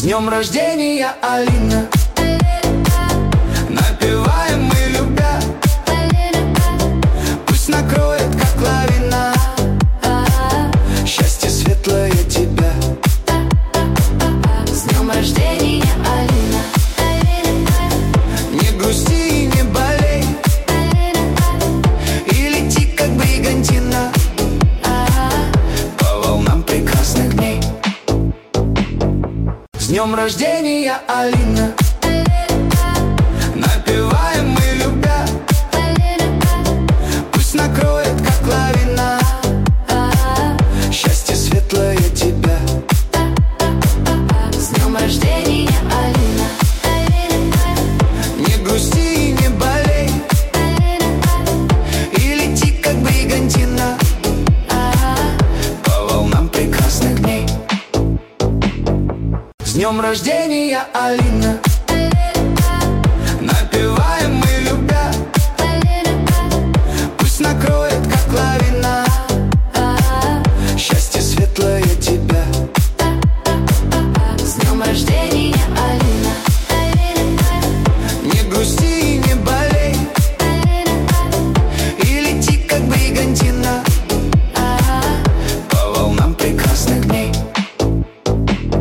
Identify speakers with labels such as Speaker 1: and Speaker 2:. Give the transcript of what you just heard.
Speaker 1: днем рождения, Алина! Напеваем мы, любя, пусть накроет, как лавина, счастье светлое тебя.
Speaker 2: С днем рождения, Алина!
Speaker 1: Не грусти и не болей, и лети, как бригантина, по волнам прекрасных дней. С днем рождения, Алина! Напеваем мы, любя, пусть накроет, как лавина, счастье светлое тебя.
Speaker 2: С днем рождения, Алина!
Speaker 1: Не грусти и не болей, и лети, как бригантина, по волнам прекрасных дней. С днем рождения, Алина! Напевай